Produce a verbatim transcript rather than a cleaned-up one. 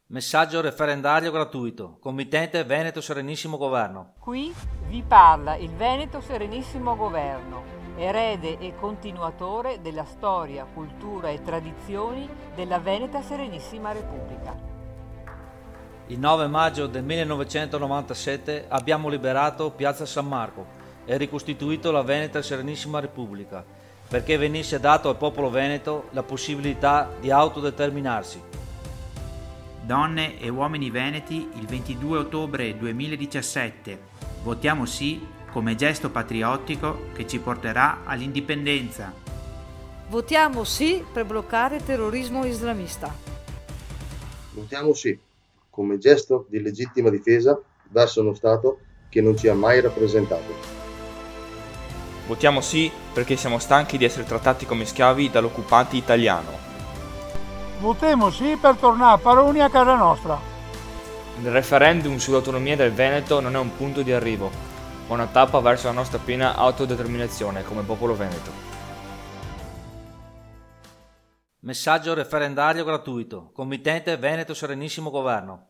Messaggio referendario gratuito. Committente Veneto Serenissimo Governo. Qui vi parla il Veneto Serenissimo Governo, erede e continuatore della storia, cultura e tradizioni della Veneta Serenissima Repubblica. Il nove maggio del millenovecentonovantasette abbiamo liberato Piazza San Marco e ricostituito la Veneta Serenissima Repubblica perché venisse dato al popolo veneto la possibilità di autodeterminarsi. Donne e uomini veneti, il ventidue ottobre duemiladiciassette, votiamo sì come gesto patriottico che ci porterà all'indipendenza. Votiamo sì per bloccare il terrorismo islamista. Votiamo sì come gesto di legittima difesa verso uno Stato che non ci ha mai rappresentato. Votiamo sì perché siamo stanchi di essere trattati come schiavi dall'occupante italiano. Votiamo sì per tornare a padroni a casa nostra. Il referendum sull'autonomia del Veneto non è un punto di arrivo, ma una tappa verso la nostra piena autodeterminazione come popolo veneto. Messaggio referendario gratuito. Committente Veneto Serenissimo Governo.